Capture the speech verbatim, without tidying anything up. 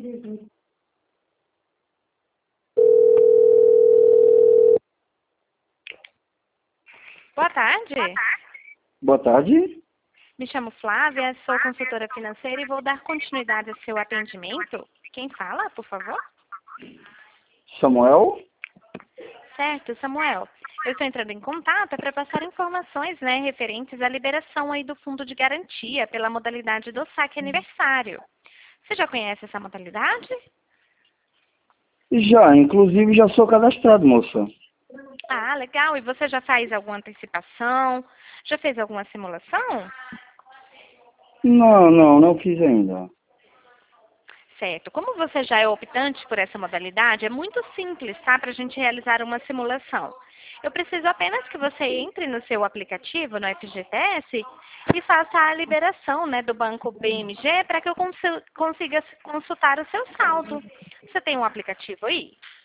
Boa tarde. Boa tarde. Me chamo Flávia, sou consultora financeira e vou dar continuidade ao seu atendimento. Quem fala, por favor? Samuel? Certo, Samuel. Eu estou entrando em contato para passar informações, né, referentes à liberação aí do fundo de garantia pela modalidade do saque aniversário. Você já conhece essa modalidade? Já, inclusive já sou cadastrado, moça. Ah, legal. E você já faz alguma antecipação? Já fez alguma simulação? Não, não, não fiz ainda. Certo. Como você já é optante por essa modalidade, é muito simples, tá? Para a gente realizar uma simulação. Eu preciso apenas que você entre no seu aplicativo, no F G T S, e faça a liberação, né, do banco B M G para que eu consi- consiga consultar o seu saldo. Você tem um aplicativo aí?